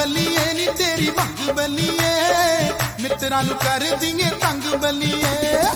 बलिए नी तेरी भंग बलिए मित्रां नूं कर दीए तंग बलिए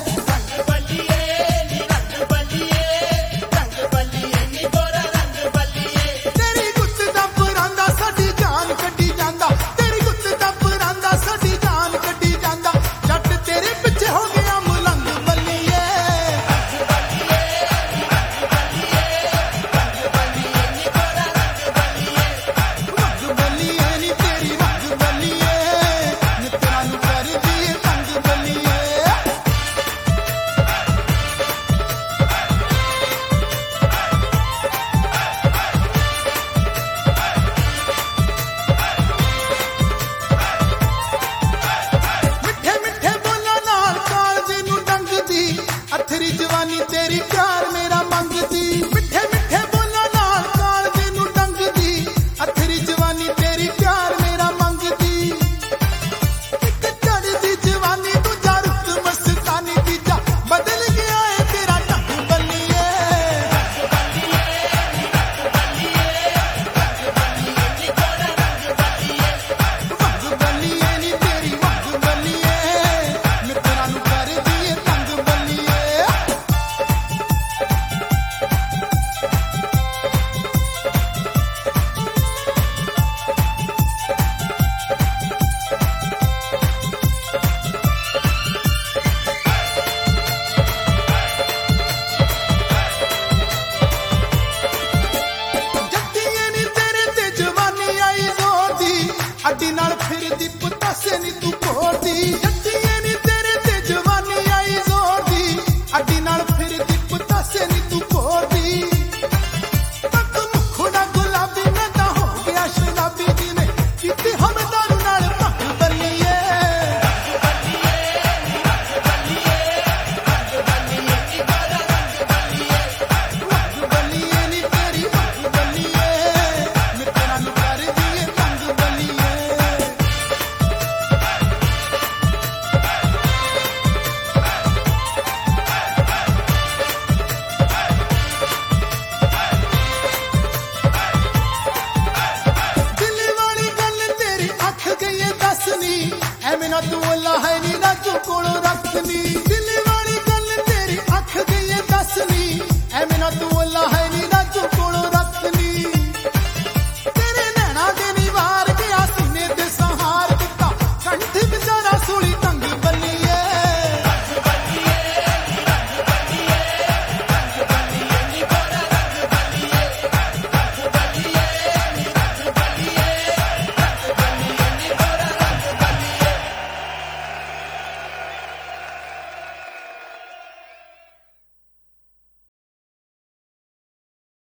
जवानी तेरी प्यार मेरा मंगदी मिठे मिठे बोला नाल कालजे नूं डंगदी अथरी जवानी तेरी प्यार मेरा मंगदी इक चढ़दी जवानी दूजा रुत मस्तानी तीजा बदल गया है तेरा ढंग बलिए मंग बलिए नी तेरी मंग बलिए मित्रां नूं कर दीए तंग बलिए अड्डी नाल फिरदी पतासे नी तू कोरदी जट्टीए नी तेरे ते जवानी आई जोर दी अड्डी नाल फिरदी पतासे नी तू कोरदी तक मुखड़ा गुलाबी मैं ता हो गया शराबी जी ने किते हम दारू नाल भंग बलिए मंग बलिए नी तेरी मंग बलिए मित्रां नूं कर दीए तंग बलिए ऐवें ना तू ओला है नी ना तू कोलों रखनी